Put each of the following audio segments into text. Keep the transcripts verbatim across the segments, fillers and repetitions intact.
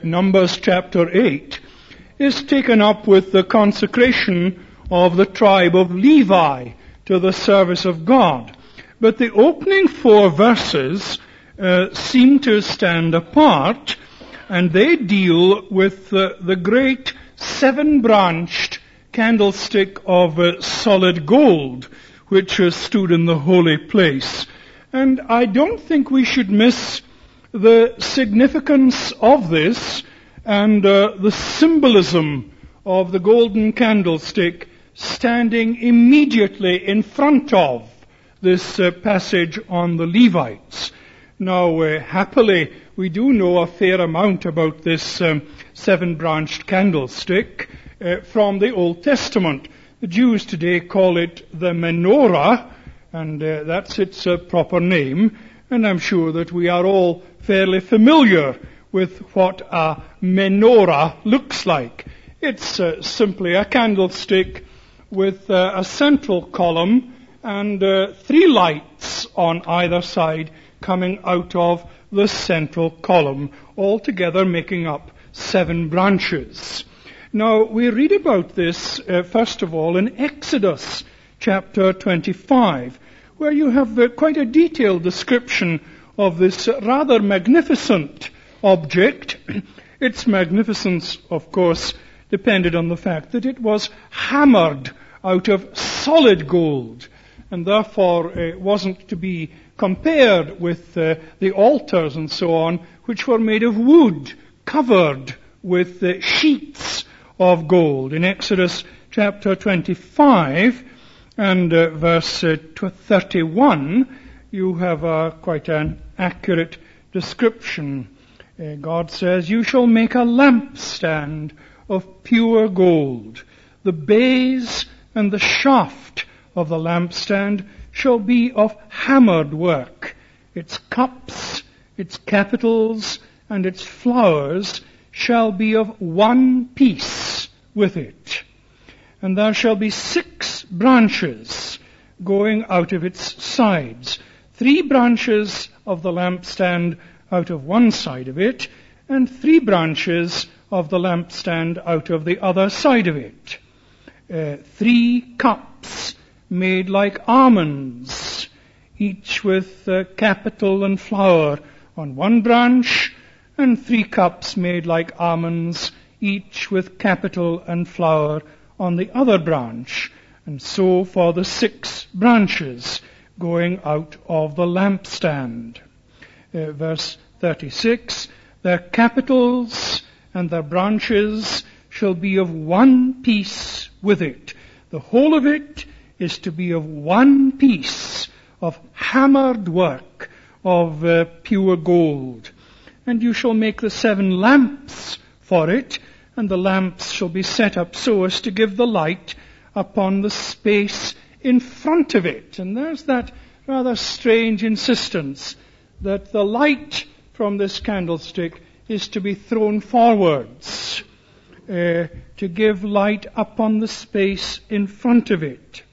Numbers chapter eight, is taken up with the consecration of the tribe of Levi to the service of God. But the opening four verses uh, seem to stand apart, and they deal with uh, the great seven-branched candlestick of uh, solid gold, which uh, stood in the holy place. And I don't think we should miss the significance of this and uh, the symbolism of the golden candlestick standing immediately in front of this uh, passage on the Levites. Now, uh, happily, we do know a fair amount about this um, seven-branched candlestick uh, from the Old Testament. The Jews today call it the menorah, and uh, that's its uh, proper name, and I'm sure that we are all fairly familiar with what a menorah looks like. It's uh, simply a candlestick with uh, a central column and uh, three lights on either side coming out of the central column, altogether making up seven branches. Now, we read about this, uh, first of all, in Exodus chapter twenty-five, where you have uh, quite a detailed description of this rather magnificent object. Its magnificence, of course, depended on the fact that it was hammered out of solid gold, and therefore it wasn't to be compared with uh, the altars and so on, which were made of wood, covered with uh, sheets of gold. In Exodus chapter twenty-five and uh, verse uh, thirty-one, you have uh, quite an accurate description. Uh, God says, "You shall make a lampstand of pure gold. The base and the shaft of the lampstand shall be of hammered work. Its cups, its capitals, and its flowers shall be of one piece with it. And there shall be six branches going out of its sides, three branches of the lampstand out of one side of it, and three branches of the lampstand out of the other side of it. Uh, three cups made like almonds, each with uh, capital and flower on one branch, and three cups made like almonds, each with capital and flower on the other branch, and so for the six branches going out of the lampstand." Uh, verse thirty-six, "Their capitals and their branches shall be of one piece with it." The whole of it is to be of one piece of hammered work of uh, pure gold. "And you shall make the seven lamps for it, and the lamps shall be set up so as to give the light upon the space in front of it." And there's that rather strange insistence that the light from this candlestick is to be thrown forwards, uh, to give light upon the space in front of it.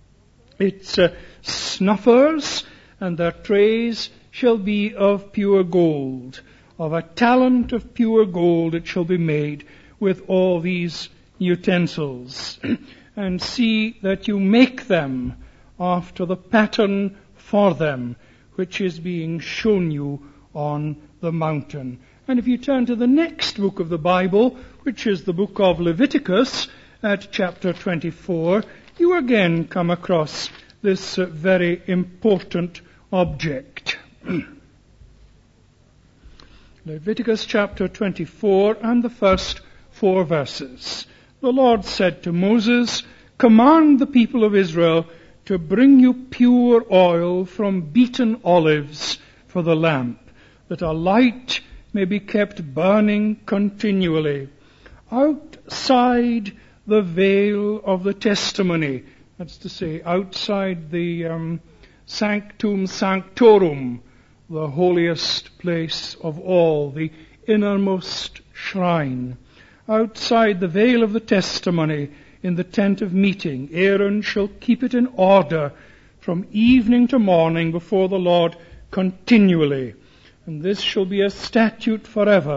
Its uh, snuffers and their trays shall be of pure gold. Of a talent of pure gold it shall be made with all these utensils. And see that you make them after the pattern for them, which is being shown you on the mountain. And if you turn to the next book of the Bible, which is the book of Leviticus, at chapter twenty-four, you again come across this uh, very important object. Leviticus chapter twenty-four and the first four verses. "The Lord said to Moses, Command the people of Israel to bring you pure oil from beaten olives for the lamp, that a light may be kept burning continually outside the veil of the testimony." That's to say, outside the um, sanctum sanctorum, the holiest place of all, the innermost shrine. "Outside the veil of the testimony, in the tent of meeting, Aaron shall keep it in order from evening to morning before the Lord continually. And this shall be a statute forever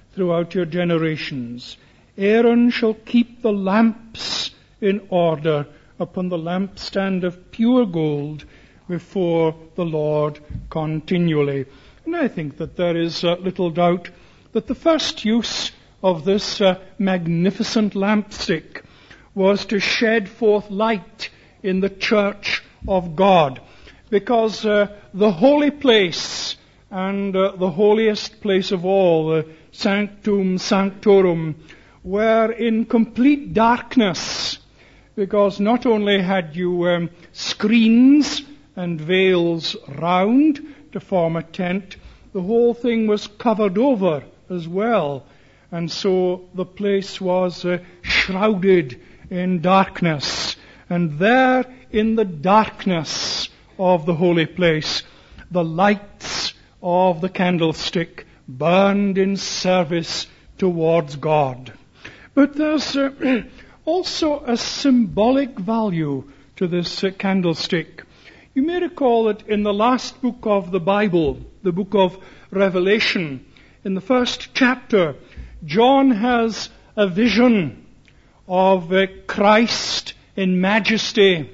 throughout your generations. Aaron shall keep the lamps in order upon the lampstand of pure gold before the Lord continually. And I think that there is uh, little doubt that the first use of this uh, magnificent lampstick was to shed forth light in the church of God, because uh, the holy place and uh, the holiest place of all, the Sanctum Sanctorum, were in complete darkness, because not only had you um, screens and veils round to form a tent, the whole thing was covered over as well, and so the place was uh, shrouded in darkness. And there in the darkness of the holy place, the lights of the candlestick burned in service towards God. But there's uh, also a symbolic value to this uh, candlestick. You may recall that in the last book of the Bible, the book of Revelation, in the first chapter, John has a vision of uh, Christ in majesty.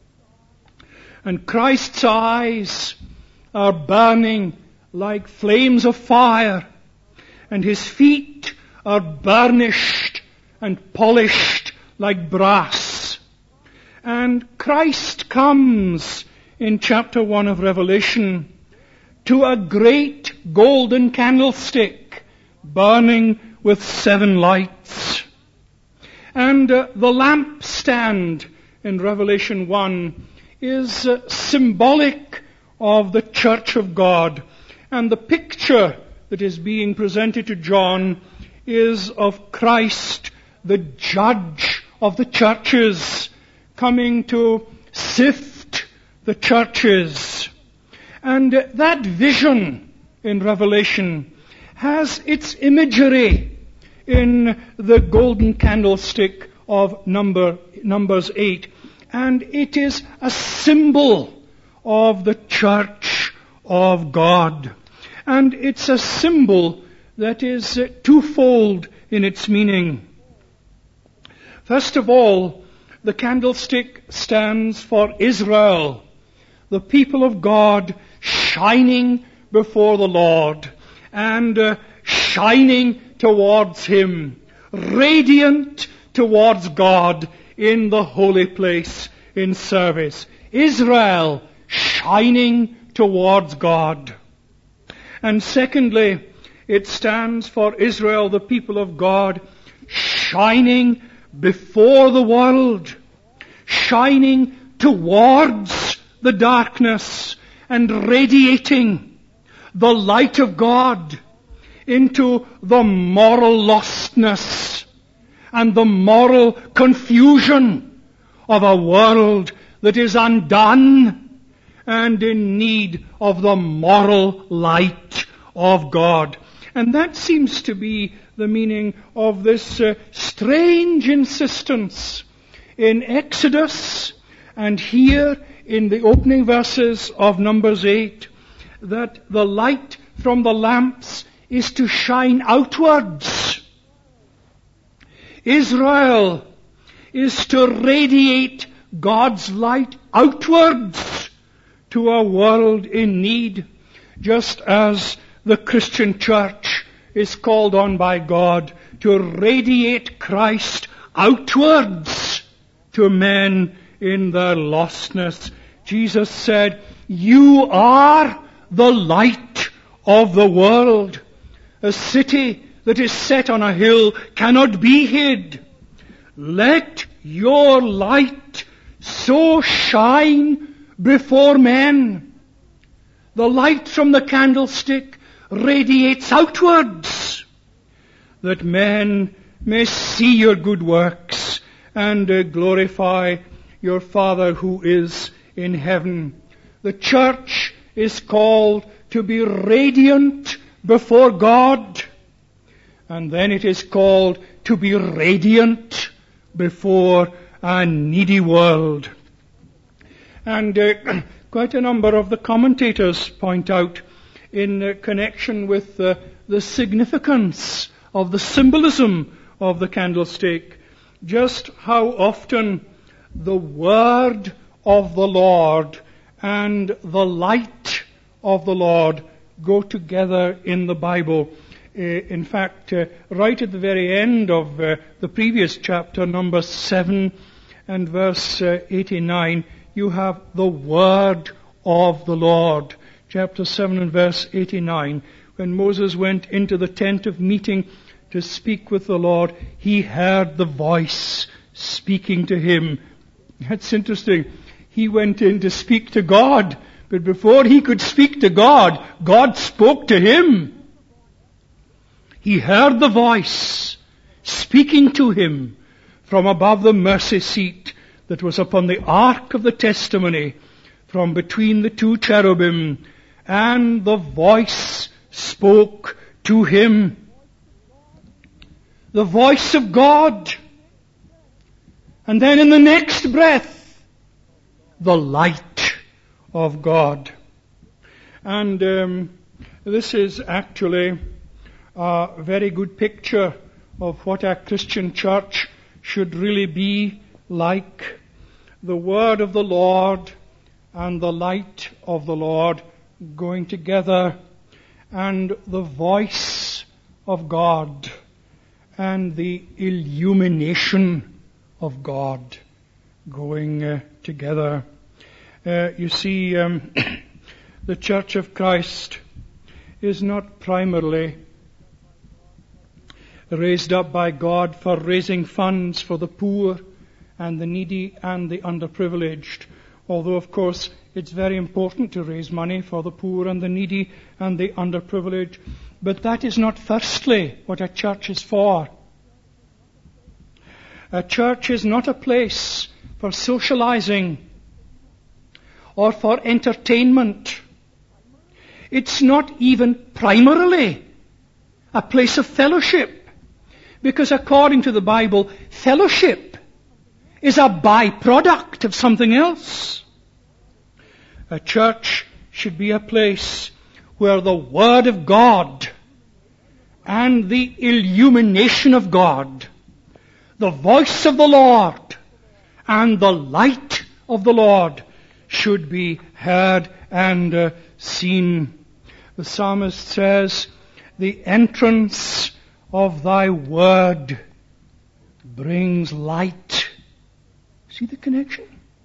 And Christ's eyes are burning like flames of fire, and his feet are burnished and polished like brass. And Christ comes in chapter one of Revelation to a great golden candlestick burning with seven lights. And uh, the lampstand in Revelation one is uh, symbolic of the church of God. And the picture that is being presented to John is of Christ, the judge of the churches, coming to sift the churches. And uh, that vision in Revelation has its imagery in the golden candlestick of number, Numbers eight. And it is a symbol of the church of God. And it's a symbol that is uh, twofold in its meaning. First of all, the candlestick stands for Israel, the people of God shining before the Lord and uh, shining towards Him, radiant towards God in the holy place in service. Israel shining towards God. And secondly, it stands for Israel, the people of God, shining before the world, shining towards the darkness and radiating the light of God into the moral lostness and the moral confusion of a world that is undone and in need of the moral light of God. And that seems to be the meaning of this uh, strange insistence in Exodus and here in the opening verses of Numbers eight, that the light from the lamps is to shine outwards. Israel is to radiate God's light outwards to a world in need, just as the Christian church is called on by God to radiate Christ outwards to men in their lostness. Jesus said, "You are the light of the world. A city that is set on a hill cannot be hid. Let your light so shine before men." The light from the candlestick radiates outwards, that men may see your good works and uh, glorify your Father who is in heaven. The church is called to be radiant before God, and then it is called to be radiant before a needy world. And uh, quite a number of the commentators point out in uh, connection with uh, the significance of the symbolism of the candlestick, just how often the word of the Lord and the light of the Lord go together in the Bible. Uh, in fact, uh, right at the very end of uh, the previous chapter, number seven and verse uh, eighty-nine, you have the word of the Lord. Chapter seven and verse eighty-nine. When Moses went into the tent of meeting to speak with the Lord, he heard the voice speaking to him. That's interesting. He went in to speak to God, but before he could speak to God, God spoke to him. He heard the voice speaking to him from above the mercy seat that was upon the ark of the testimony, from between the two cherubim, and the voice spoke to him. The voice of God. And then in the next breath, the light of God. And um, this is actually a very good picture of what a Christian church should really be like. The word of the Lord and the light of the Lord going together, and the voice of God and the illumination of God going uh, together. Uh, you see, um, the Church of Christ is not primarily raised up by God for raising funds for the poor and the needy and the underprivileged. Although, of course, it's very important to raise money for the poor and the needy and the underprivileged. But that is not firstly what a church is for. A church is not a place for socializing or for entertainment. It's not even primarily a place of fellowship. Because according to the Bible, fellowship is a byproduct of something else. A church should be a place where the Word of God and the illumination of God, the voice of the Lord and the light of the Lord should be heard and uh, seen. The psalmist says, the entrance of thy word brings light. See the connection?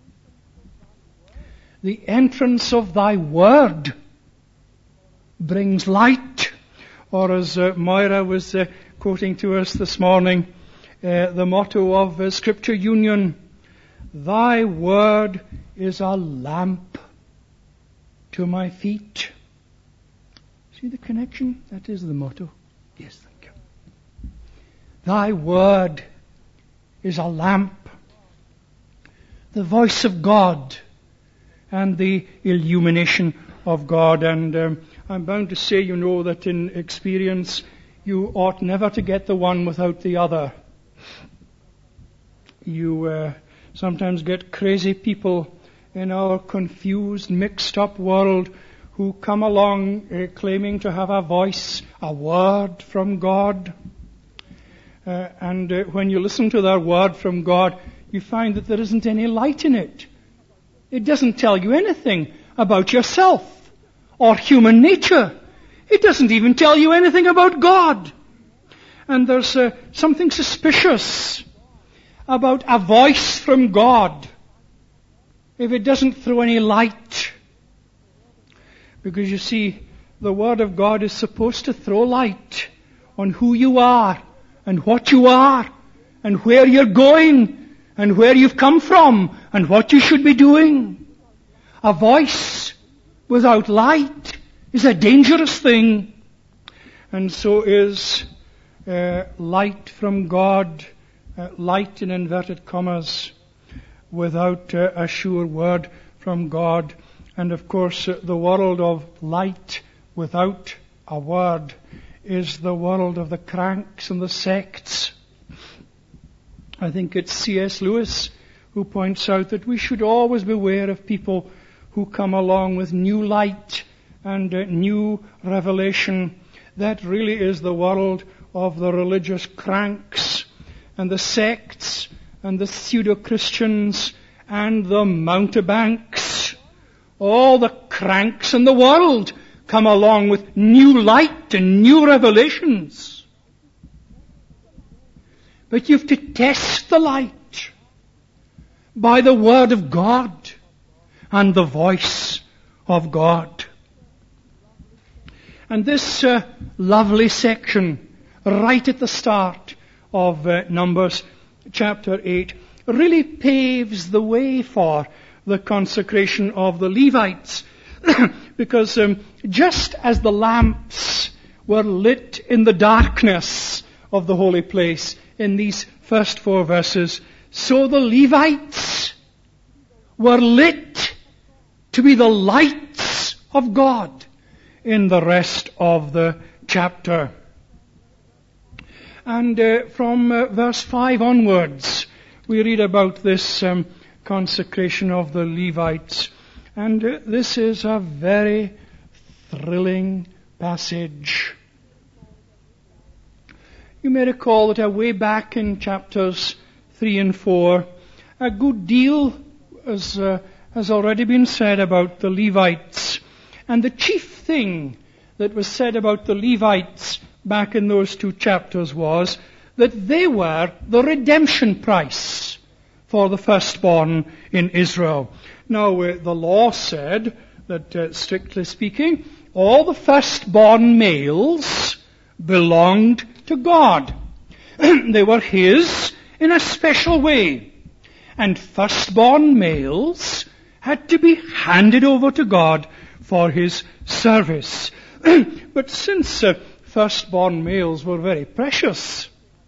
The entrance of thy word brings light. Or as uh, Moira was uh, quoting to us this morning, uh, the motto of uh, Scripture Union, thy word is a lamp to my feet. See the connection? That is the motto. Yes, thank you. Thy word is a lamp. The voice of God and the illumination of God. And um, I'm bound to say, you know, that in experience you ought never to get the one without the other. You uh, sometimes get crazy people in our confused, mixed up world who come along uh, claiming to have a voice, a word from God. Uh, and uh, when you listen to that word from God, you find that there isn't any light in it. It doesn't tell you anything about yourself or human nature. It doesn't even tell you anything about God. And there's uh, something suspicious about a voice from God if it doesn't throw any light. Because you see, the Word of God is supposed to throw light on who you are and what you are and where you're going and where you've come from and what you should be doing. A voice without light is a dangerous thing. And so is uh, light from God, uh, light in inverted commas, without uh, a sure word from God. And of course, uh, the world of light without a word is the world of the cranks and the sects. I think it's C S Lewis who points out that we should always beware of people who come along with new light and uh, new revelation. That really is the world of the religious cranks and the sects and the pseudo-Christians and the mountebanks. All the cranks in the world come along with new light and new revelations. But you've to test the light by the Word of God and the voice of God. And this uh, lovely section, right at the start of uh, Numbers chapter eight, really paves the way for the consecration of the Levites. Because um, just as the lamps were lit in the darkness of the holy place in these first four verses, so the Levites were lit to be the lights of God in the rest of the chapter. And uh, from uh, verse five onwards, we read about this um, consecration of the Levites. And uh, this is a very thrilling passage. You may recall that way back in chapters three and four, a good deal has, uh, has already been said about the Levites. And the chief thing that was said about the Levites back in those two chapters was that they were the redemption price for the firstborn in Israel. Now, uh, the law said that, uh, strictly speaking, all the firstborn males belonged to God. They were His in a special way. And firstborn males had to be handed over to God for His service. But since uh, firstborn males were very precious,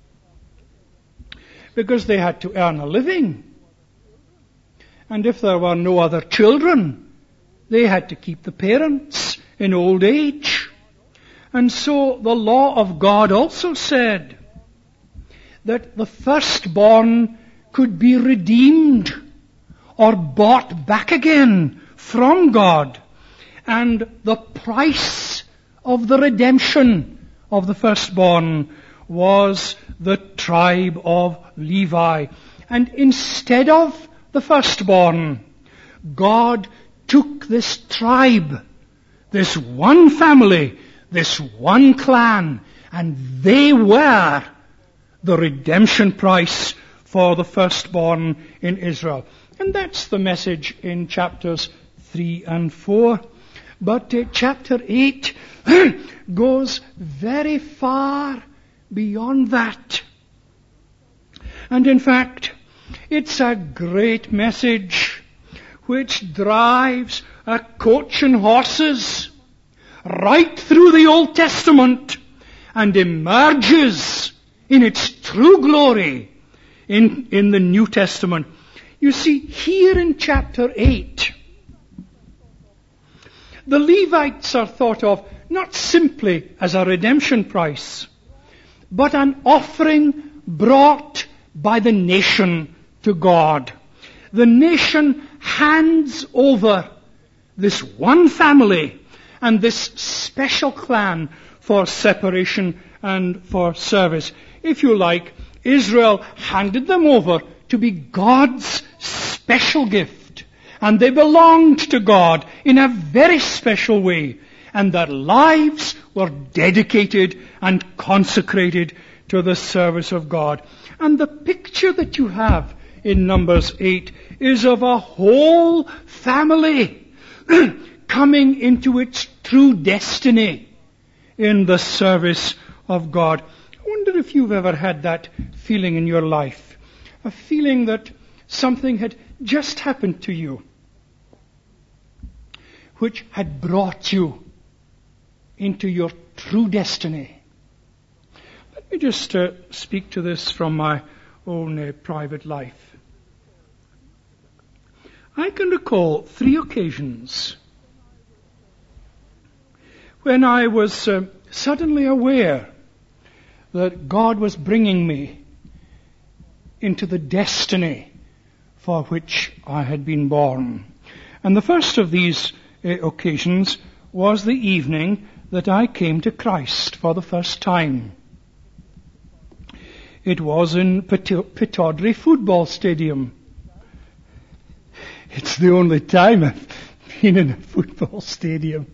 because they had to earn a living, and if there were no other children, they had to keep the parents in old age. And so the law of God also said that the firstborn could be redeemed or bought back again from God. And the price of the redemption of the firstborn was the tribe of Levi. And instead of the firstborn, God took this tribe, this one family, this one clan, and they were the redemption price for the firstborn in Israel. And that's the message in chapters three and four. But uh, chapter eight goes very far beyond that. And in fact, it's a great message which drives a coach and horses right through the Old Testament and emerges in its true glory in, in the New Testament. You see, here in chapter eight, the Levites are thought of not simply as a redemption price, but an offering brought by the nation to God. The nation hands over this one family and this special clan for separation and for service. If you like, Israel handed them over to be God's special gift. And they belonged to God in a very special way. And their lives were dedicated and consecrated to the service of God. And the picture that you have in Numbers eight is of a whole family coming into its true destiny in the service of God. I wonder if you've ever had that feeling in your life. A feeling that something had just happened to you which had brought you into your true destiny. Let me just uh, speak to this from my own uh, private life. I can recall three occasions when I was uh, suddenly aware that God was bringing me into the destiny for which I had been born. And the first of these uh, occasions was the evening that I came to Christ for the first time. It was in Pittodrie Football Stadium. It's the only time I've been in a football stadium.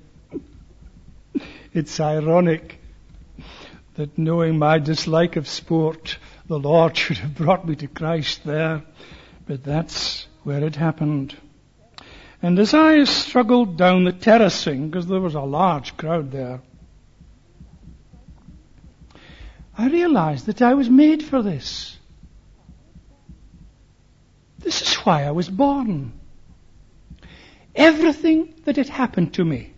It's ironic that, knowing my dislike of sport, the Lord should have brought me to Christ there. But that's where it happened. And as I struggled down the terracing, because there was a large crowd there, I realized that I was made for this. This is why I was born. Everything that had happened to me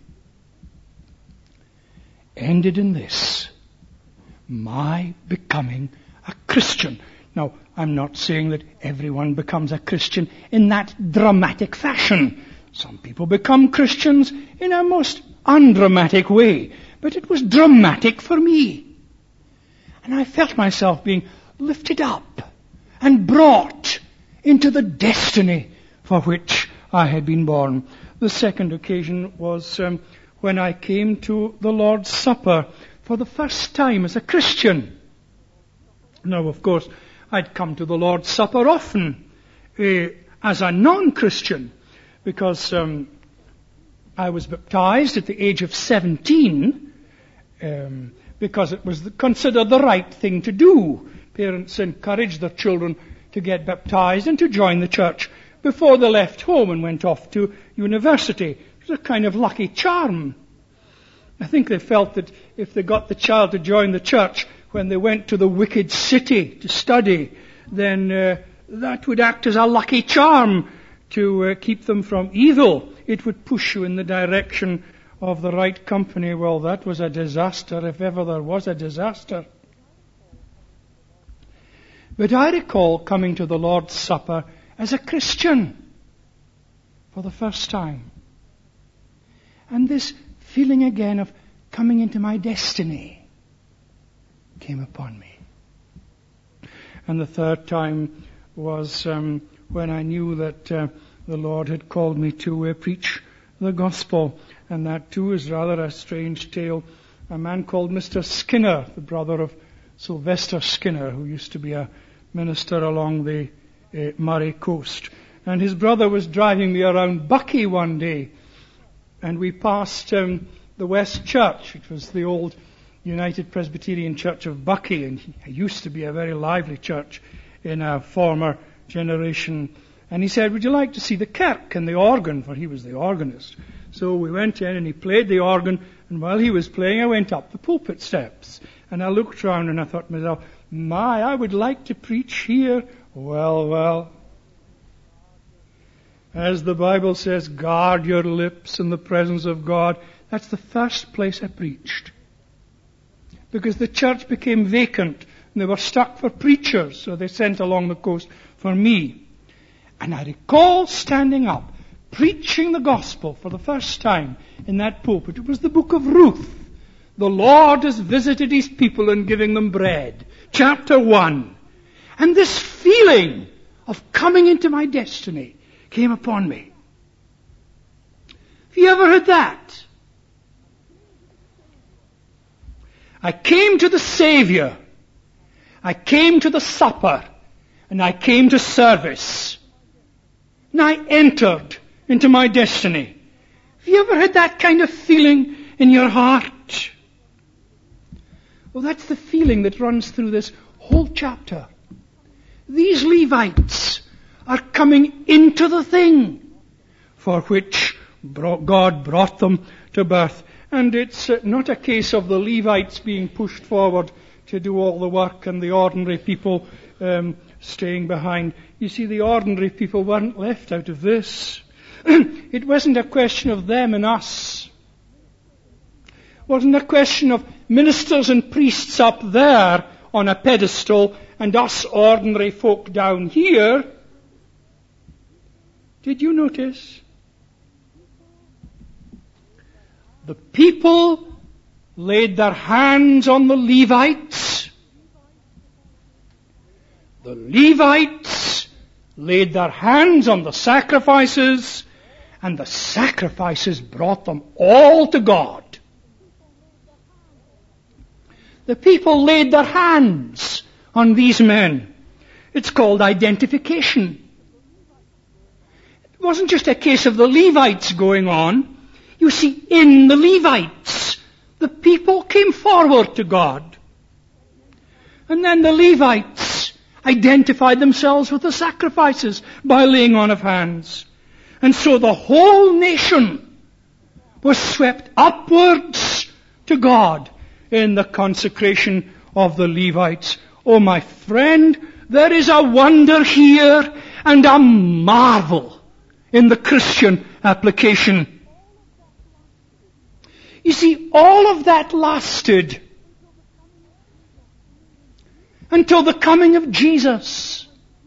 ended in this: my becoming a Christian. Now, I'm not saying that everyone becomes a Christian in that dramatic fashion. Some people become Christians in a most undramatic way. But it was dramatic for me. And I felt myself being lifted up and brought into the destiny for which I had been born. The second occasion was um, when I came to the Lord's Supper for the first time as a Christian. Now, of course, I'd come to the Lord's Supper often uh, as a non-Christian, because um, I was baptized at the age of seventeen, um, because it was the, considered the right thing to do. Parents encouraged their children to get baptized and to join the church before they left home and went off to university. It was a kind of lucky charm. I think they felt that if they got the child to join the church when they went to the wicked city to study, then uh, that would act as a lucky charm to uh, keep them from evil. It would push you in the direction of the right company. Well, that was a disaster, if ever there was a disaster. But I recall coming to the Lord's Supper as a Christian for the first time. And this feeling again of coming into my destiny came upon me. And the third time was um, when I knew that uh, the Lord had called me to uh, preach the gospel. And that too is rather a strange tale. A man called Mister Skinner, the brother of Sylvester Skinner, who used to be a minister along the uh, Murray coast. And his brother was driving me around Buckie one day. And we passed um, the West Church. It was the old United Presbyterian Church of Buckie, and it used to be a very lively church in a former generation. And he said, "Would you like to see the kirk and the organ?" For he was the organist. So we went in and he played the organ, and while he was playing, I went up the pulpit steps. And I looked round and I thought to myself, my, I would like to preach here. Well, well. As the Bible says, guard your lips in the presence of God. That's the first place I preached. Because the church became vacant and they were stuck for preachers, so they sent along the coast for me. And I recall standing up, preaching the gospel for the first time in that pulpit. It was the book of Ruth. The Lord has visited his people and giving them bread. Chapter one. And this feeling of coming into my destiny came upon me. Have you ever heard that? I came to the Savior. I came to the supper. And I came to service. And I entered into my destiny. Have you ever had that kind of feeling in your heart? Well, that's the feeling that runs through this whole chapter. These Levites are coming into the thing for which God brought them to birth. And it's not a case of the Levites being pushed forward to do all the work and the ordinary people um, staying behind. You see, the ordinary people weren't left out of this. It wasn't a question of them and us. It wasn't a question of ministers and priests up there on a pedestal and us ordinary folk down here. Did you notice? The people laid their hands on the Levites. The Levites laid their hands on the sacrifices, and the sacrifices brought them all to God. The people laid their hands on these men. It's called identification. It wasn't just a case of the Levites going on. You see, in the Levites, the people came forward to God. And then the Levites identified themselves with the sacrifices by laying on of hands. And so the whole nation was swept upwards to God in the consecration of the Levites. Oh, my friend, there is a wonder here and a marvel in the Christian application. You see, all of that lasted until the coming of Jesus.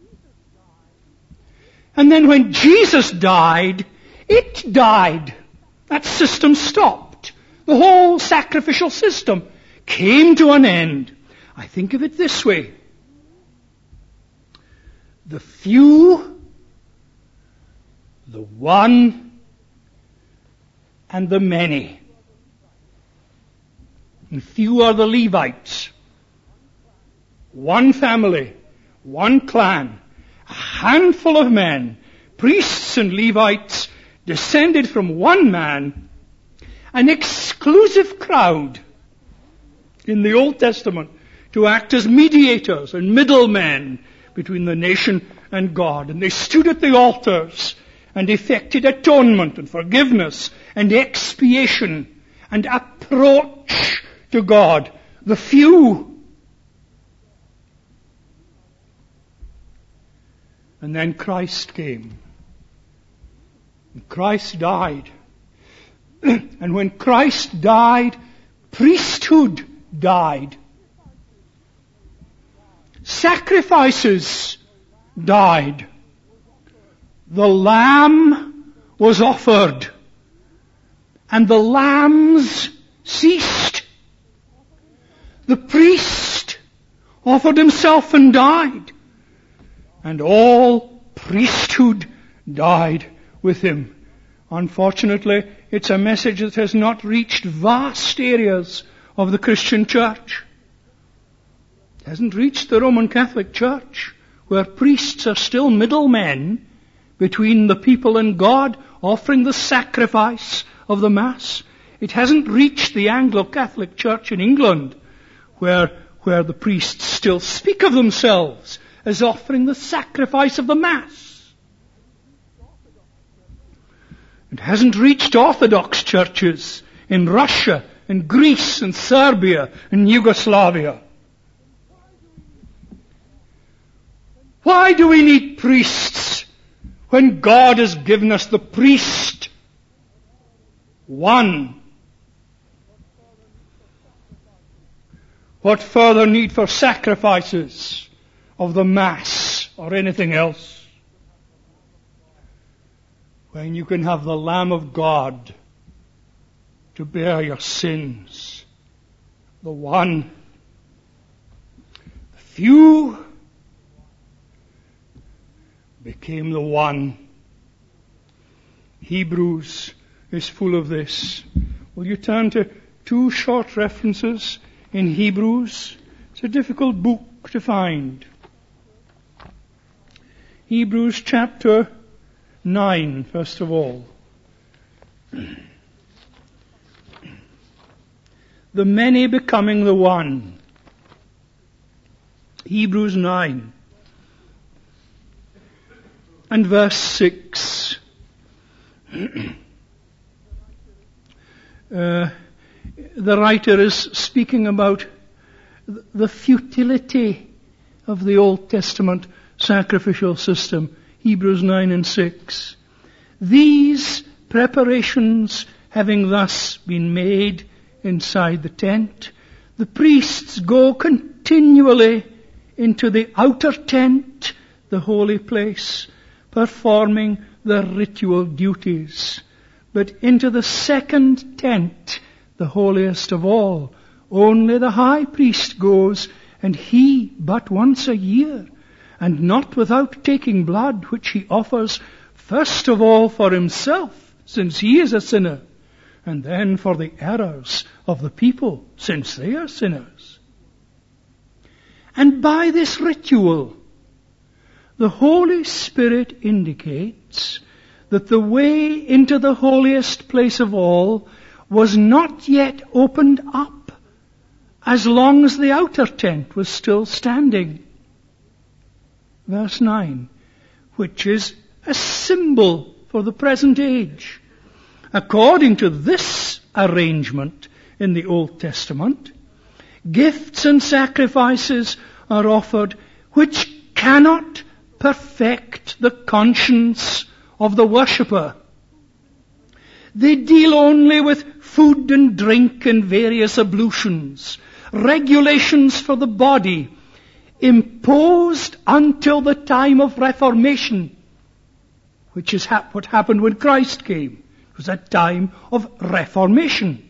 And then when Jesus died, it died. That system stopped. The whole sacrificial system came to an end. I think of it this way. The few, the one, and the many. And few are the Levites. One family, one clan, a handful of men, priests and Levites, descended from one man, an exclusive crowd in the Old Testament to act as mediators and middlemen between the nation and God. And they stood at the altars and effected atonement and forgiveness and expiation and approach to God. The few. And then Christ came. And Christ died. And when Christ died, priesthood died. Sacrifices died. The lamb was offered. And the lambs ceased. The priest offered himself and died. And all priesthood died with him. Unfortunately, it's a message that has not reached vast areas of the Christian church. It hasn't reached the Roman Catholic Church, where priests are still middlemen between the people and God, offering the sacrifice of the Mass. It hasn't reached the Anglo-Catholic Church in England, where, where the priests still speak of themselves as offering the sacrifice of the Mass. It hasn't reached Orthodox churches in Russia and Greece and Serbia and Yugoslavia. Why do we need priests when God has given us the priest? One. What further need for sacrifices of the Mass or anything else, when you can have the Lamb of God to bear your sins? The one. The few became the one. Hebrews is full of this. Will you turn to two short references in Hebrews? It's a difficult book to find. Hebrews chapter nine, first of all. The many becoming the one. Hebrews nine and verse six. uh, the writer is speaking about the futility of the Old Testament sacrificial system. Hebrews nine and six. These preparations having thus been made inside the tent, the priests go continually into the outer tent, the holy place, performing their ritual duties. But into the second tent, the holiest of all, only the high priest goes, and he but once a year, and not without taking blood, which he offers first of all for himself, since he is a sinner, and then for the errors of the people, since they are sinners. And by this ritual, the Holy Spirit indicates that the way into the holiest place of all was not yet opened up, as long as the outer tent was still standing. Verse nine, which is a symbol for the present age. According to this arrangement in the Old Testament, gifts and sacrifices are offered which cannot perfect the conscience of the worshipper. They deal only with food and drink and various ablutions, regulations for the body, imposed until the time of Reformation, which is ha- what happened when Christ came. It was a time of Reformation.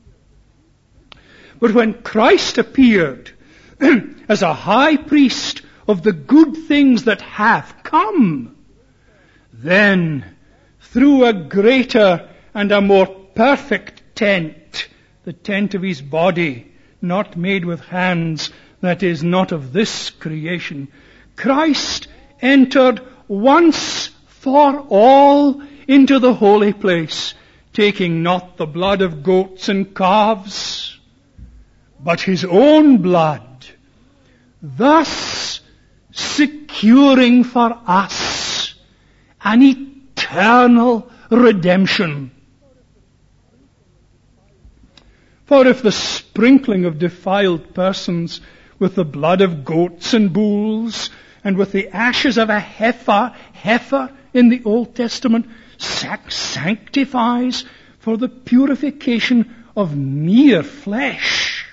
But when Christ appeared as a high priest of the good things that have come, then through a greater and a more perfect tent, the tent of his body, not made with hands, that is not of this creation, Christ entered once for all into the holy place, taking not the blood of goats and calves, but his own blood, thus securing for us an eternal redemption. For if the sprinkling of defiled persons with the blood of goats and bulls and with the ashes of a heifer, heifer in the Old Testament, sanctifies for the purification of mere flesh,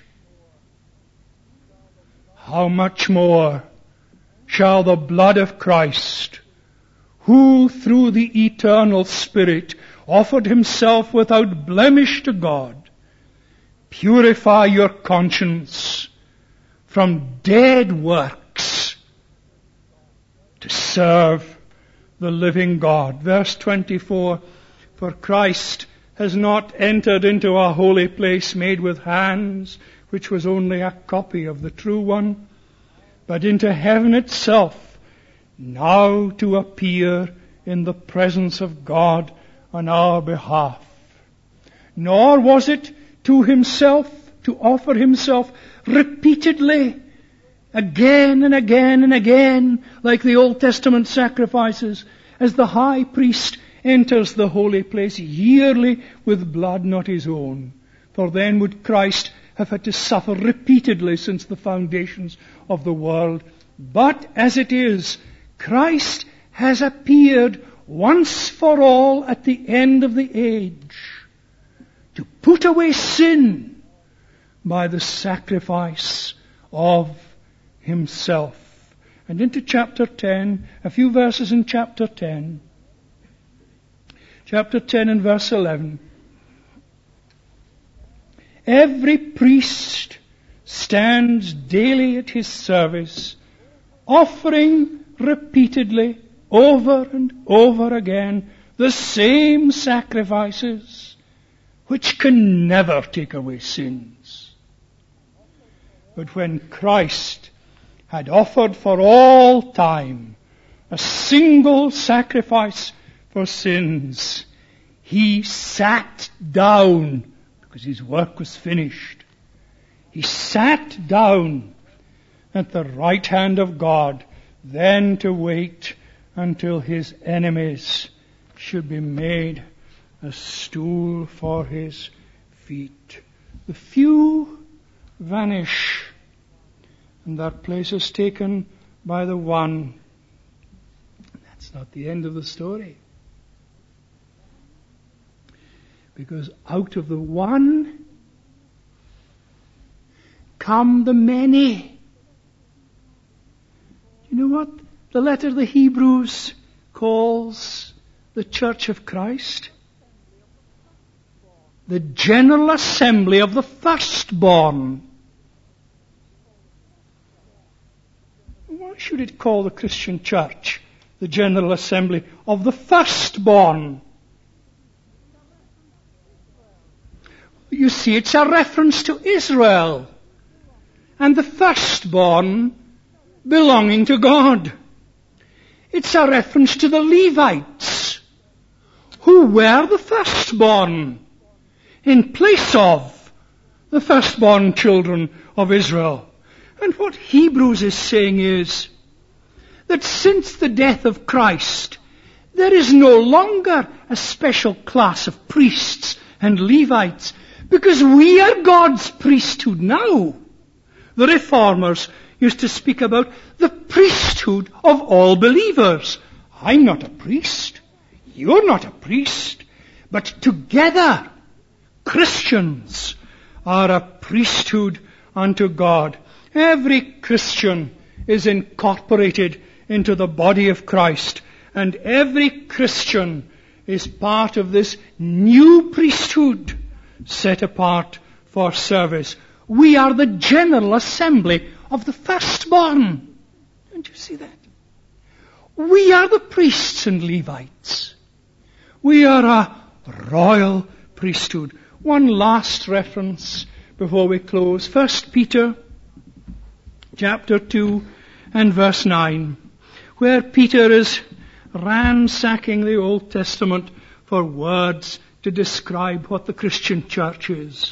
how much more shall the blood of Christ, who through the eternal Spirit offered himself without blemish to God, purify your conscience from dead works to serve the living God. Verse twenty-four, for Christ has not entered into a holy place made with hands, which was only a copy of the true one, but into heaven itself, now to appear in the presence of God on our behalf. Nor was it to himself, to offer himself repeatedly, again and again and again, like the Old Testament sacrifices, as the high priest enters the holy place yearly with blood not his own. For then would Christ have had to suffer repeatedly since the foundations of the world. But as it is, Christ has appeared once for all at the end of the age to put away sin by the sacrifice of himself. And into chapter ten, a few verses in chapter ten. Chapter ten and verse eleven. Every priest stands daily at his service, offering repeatedly, over and over again, the same sacrifices, which can never take away sins. But when Christ had offered for all time a single sacrifice for sins, he sat down, because his work was finished. He sat down at the right hand of God, then to wait until his enemies should be made a stool for his feet. The few vanish, and their place is taken by the one. That's not the end of the story. Because out of the one come the many. You know what the letter of the Hebrews calls the Church of Christ? The general assembly of the firstborn. Why should it call the Christian church the general assembly of the firstborn? You see, it's a reference to Israel. And the firstborn belonging to God. It's a reference to the Levites, who were the firstborn, in place of the firstborn children of Israel. And what Hebrews is saying is that since the death of Christ, there is no longer a special class of priests and Levites, because we are God's priesthood now. The Reformers used to speak about the priesthood of all believers. I'm not a priest. You're not a priest. But together, Christians are a priesthood unto God. Every Christian is incorporated into the body of Christ, and every Christian is part of this new priesthood set apart for service. We are the general assembly of the firstborn. Don't you see that? We are the priests and Levites. We are a royal priesthood. One last reference before we close. First Peter chapter two and verse nine, where Peter is ransacking the Old Testament for words to describe what the Christian church is.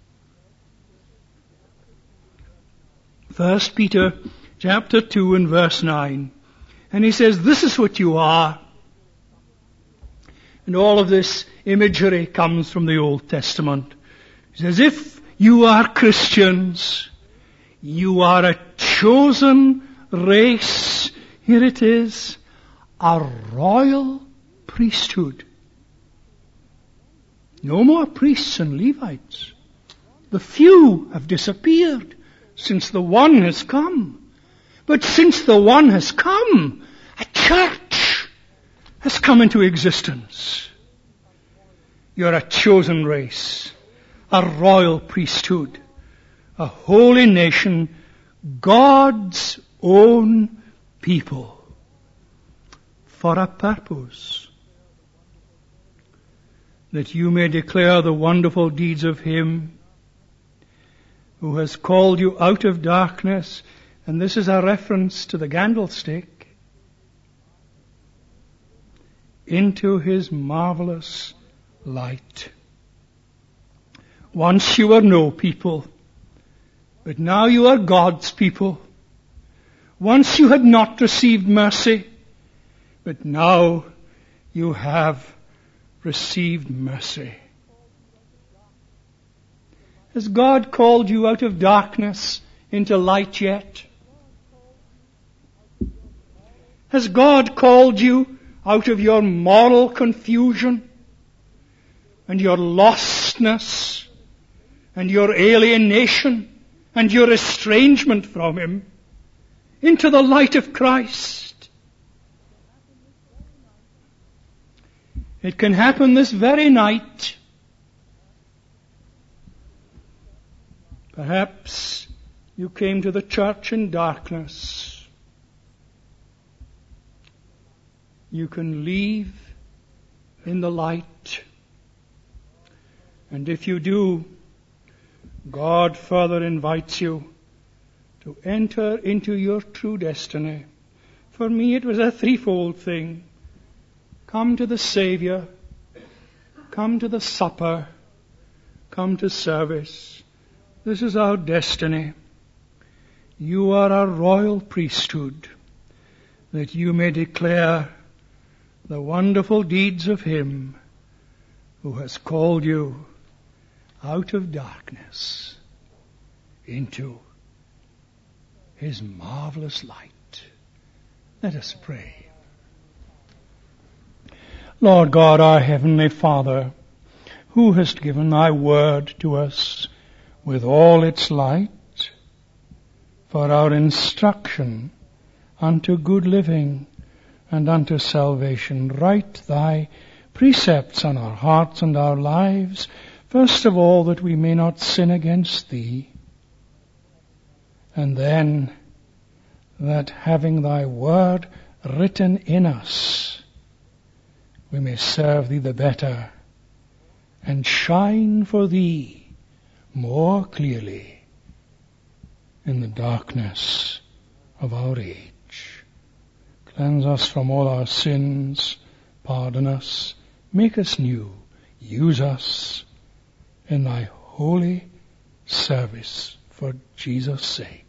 First Peter chapter two and verse nine. And he says, this is what you are. And all of this imagery comes from the Old Testament. He says, if you are Christians, you are a chosen race. Here it is, a royal priesthood. No more priests and Levites. The few have disappeared since the one has come. But since the one has come, a church has come into existence. You're a chosen race, a royal priesthood, a holy nation, God's own people, for a purpose, that you may declare the wonderful deeds of Him who has called you out of darkness. And this is a reference to the candlestick, into His marvelous light. Once you were no people, but now you are God's people. Once you had not received mercy, but now you have received mercy. Has God called you out of darkness into light yet? Has God called you out of your moral confusion and your lostness and your alienation and your estrangement from Him into the light of Christ? It can happen this very night. Perhaps you came to the church in darkness. You can leave in the light. And if you do, God further invites you to enter into your true destiny. For me it was a threefold thing. Come to the Savior, come to the supper, come to service. This is our destiny. You are a royal priesthood, that you may declare the wonderful deeds of Him who has called you out of darkness into His marvelous light. Let us pray. Lord God, our Heavenly Father, who hast given Thy word to us with all its light for our instruction unto good living and unto salvation. Write Thy precepts on our hearts and our lives, first of all, that we may not sin against Thee, and then that having Thy word written in us, we may serve Thee the better and shine for Thee more clearly in the darkness of our age. Cleanse us from all our sins, pardon us, make us new, use us in thy holy service for Jesus' sake.